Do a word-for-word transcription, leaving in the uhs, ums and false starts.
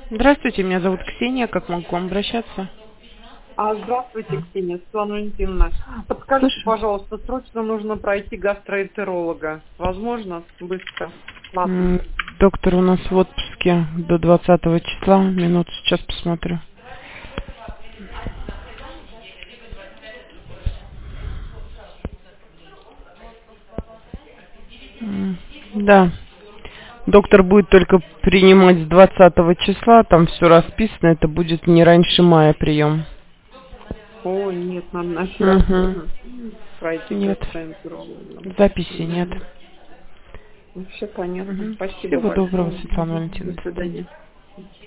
Здравствуйте, меня зовут Ксения. Как могу к вам обращаться? А, здравствуйте, Ксения, Светлана Валентиновна. Подскажите, Слушаю. пожалуйста, срочно нужно пройти гастроэнтеролога. Возможно? Быстро. Ладно. М, Доктор у нас в отпуске до двадцатого числа. Минуту, сейчас посмотрю. М, Да. Доктор будет только принимать с двадцатого числа. Там все расписано. Это будет не раньше мая прием. О, нет, нам на сейчас Угу. нужно пройти Нет. гастроэнтеролога. Записи нет. Мгм. Ну, все понятно. Мгм. Спасибо Всего доброго, большое. Светлана Мгм. До Валентиновна. До свидания. свидания.